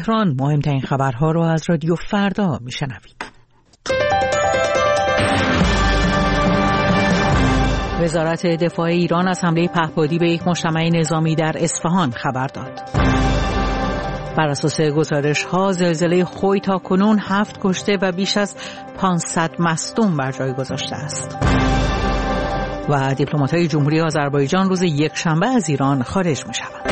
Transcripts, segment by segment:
تهران مهمترین خبرها رو از رادیو فردا میشنوید. وزارت دفاع ایران از حمله پهپادی به یک مجتمع نظامی در اصفهان خبر داد. بر اساس گزارش‌ها زلزله خوی تا کنون 7 کشته و بیش از 500 مصدوم بر جای گذاشته است. و دیپلمات‌های جمهوری آذربایجان روز یکشنبه از ایران خارج می‌شوند.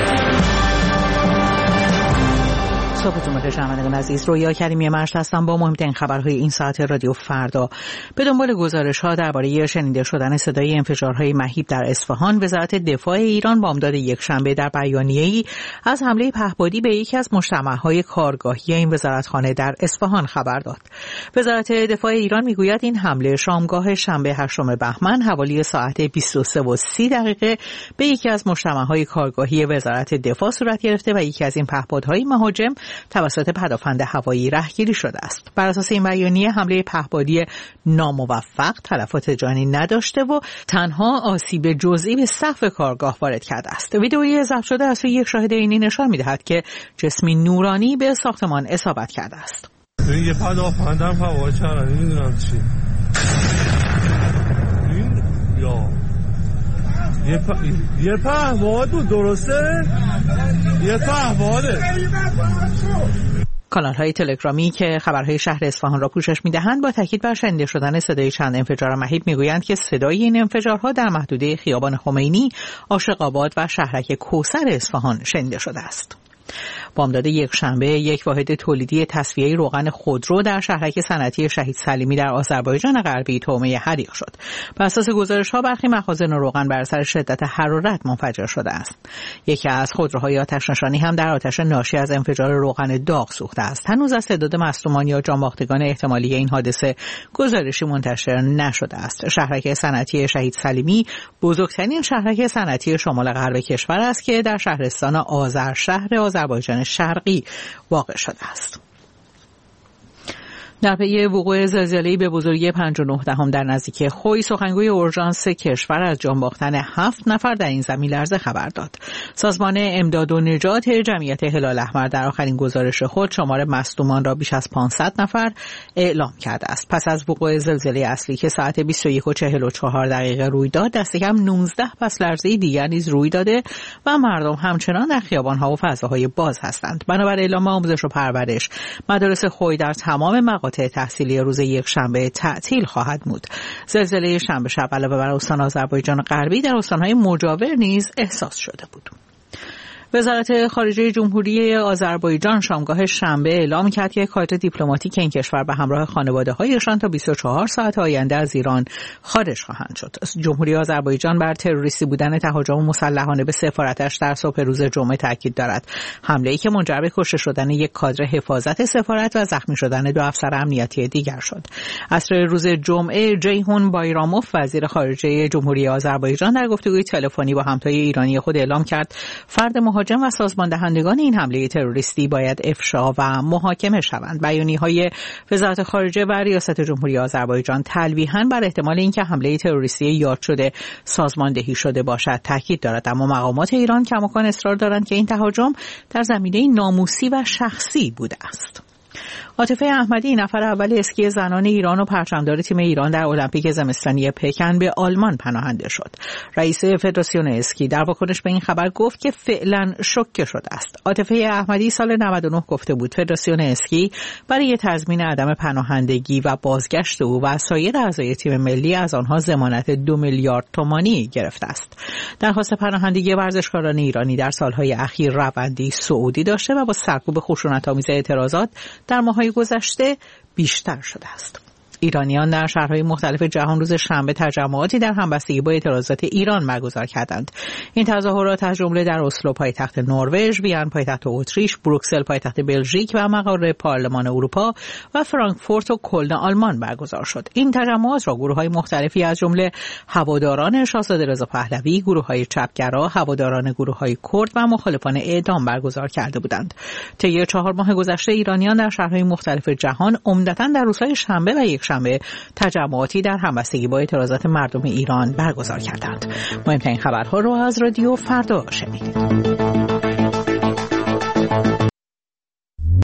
صبحتون بخیر شنوندگان عزیز، رویا کریمی مشت هستم با مهمترین خبرهای این ساعت رادیو فردا. به دنبال گزارش‌ها درباره شنیده شدن صدای انفجارهای مهیب در اصفهان، وزارت دفاع ایران بامداد یکشنبه در بیانیه‌ای از حمله پهپادی به یکی از مجتمع‌های کارگاهی این وزارتخانه در اصفهان خبر داد. وزارت دفاع ایران میگوید این حمله شامگاه شنبه 8 بهمن حوالی ساعت 23:30 به یکی از مجتمع‌های کارگاهی وزارت دفاع صورت گرفته و یکی از این پهپادهای مهاجم توسط پدافند هوایی رهگیری شده است. بر اساس این بیانیه حمله پهپادی ناموفق تلفات جانی نداشته و تنها آسیب جزئی به سقف کارگاه وارد کرده است. ویدئویی ضبط شده از یک شاهد عینی نشان می‌دهد که جسمی نورانی به ساختمان اصابت کرده است. یه پدافندم هوا کردن، نمیدونم چی. یه پهپاد بود، درسته؟ یه پهپاده. کانال‌های تلگرامی که خبرهای شهر اصفهان را پوشش می‌دهند با تاکید بر شنیده شدن صدای چند انفجار مهیب می‌گویند که صدای این انفجارها در محدوده خیابان خمینی، عاشق‌آباد و شهرک کوثر اصفهان شنیده شده است. بامداد یکشنبه یک واحد تولیدی تصفیه روغن خودرو در شهرک صنعتی شهید سلیمی در آذربایجان غربی تومه حریق شد. بر اساس گزارش‌ها برخی مخازن روغن بر اثر شدت حرارت منفجر شده است. یکی از خودروهای آتش‌نشانی هم در آتش ناشی از انفجار روغن داغ سوخته است. هنوز از تعداد مصدومان یا جان‌باختگان احتمالی این حادثه گزارشی منتشر نشده است. شهرک صنعتی شهید سلیمی بزرگترین شهرک صنعتی شمال غرب کشور است که در شهرستان آذرشهر آذربایجان شرقی واقع شده است. در پی وقوع زلزله‌ای به بزرگی 5.9 در نزدیکی خوی، سخنگوی اورژانس کشور از جان باختن 7 نفر در این زمین لرزه خبر داد. سازمان امداد و نجات جمعیت هلال احمر در آخرین گزارش خود شمار مصدومان را بیش از 500 نفر اعلام کرده است. پس از وقوع زلزله اصلی که ساعت 21:44 روی داد، دست کم 19 پس لرزه دیگر نیز روی داده و مردم همچنان در خیابان‌ها و فضاهای باز هستند. بنابر اعلام آموزش و پرورش، مدارس خوی در تمام مقاطع تحصیلی روز یکشنبه تعطیل خواهد بود. زلزله شنبه شب علاوه بر استان آذربایجان غربی در استان‌های مجاور نیز احساس شده بود. وزارت خارجه جمهوری آذربایجان شامگاه شنبه اعلام کرد که کادر دیپلماتیک این کشور به همراه خانواده‌هایشان تا 24 ساعت آینده از ایران خارج خواهند شد. جمهوری آذربایجان بر تروریستی بودن تهاجم مسلحانه به سفارتش در صبح روز جمعه تاکید دارد. حمله‌ای که منجر به کشته شدن یک کادر حفاظت سفارت و زخمی شدن 2 افسر امنیتی دیگر شد. عصر روز جمعه جیهون بایراموف وزیر خارجه جمهوری آذربایجان در گفتگوی تلفنی با همتای ایرانی خود اعلام کرد فرد مهاجم و سازمان دهندگان این حمله تروریستی باید افشا و محاکمه شوند. بیانیه‌های وزارت خارجه و ریاست جمهوری آذربایجان تلویحاً بر احتمال اینکه حمله تروریستی یاد شده سازماندهی شده باشد تاکید دارد، اما مقامات ایران کماکان اصرار دارند که این تهاجم در زمینه ناموسی و شخصی بوده است. عاطفه احمدی، نفر اول اسکی زنان ایران و پرچمدار تیم ایران در المپیک زمستانی پکن، به آلمان پناهنده شد. رئیس فدراسیون اسکی در واکنش به این خبر گفت که فعلا شوکه شده است. عاطفه احمدی سال 99 گفته بود فدراسیون اسکی برای تضمین عدم پناهندگی و بازگشت او و سایر اعضای تیم ملی از آنها ضمانت 2 میلیارد تومانی گرفته است. درخواست پناهندگی ورزشکاران ایرانی در سالهای اخیر روندی صعودی داشته و با سرکوب خشونت‌آمیز اعتراضات در ماه‌های گذشته بیشتر شده است. ایرانیان در شهرهای مختلف جهان روز شنبه تجمعاتی در همبستگی با اعتراضات ایران برگزار کردند. این تظاهرات از جمله در اسلو پایتخت نروژ، وین پایتخت اتریش، بروکسل پایتخت بلژیک و مقر پارلمان اروپا و فرانکفورت و کلن آلمان برگزار شد. این تجمعات را گروه‌های مختلفی از جمله هواداران شاهزاده رضا پهلوی، گروه‌های چپگرا، هواداران گروه‌های کرد و مخالفان اعدام برگزار کرده بودند. طی 4 ماه گذشته ایرانیان در شهرهای مختلف جهان عمدتاً در روزهای شنبه و یکشنبه تجمعاتی در همبستگی با اعتراضات مردم ایران برگزار کردند. مهمترین خبرها رو از رادیو فردا شنیدید.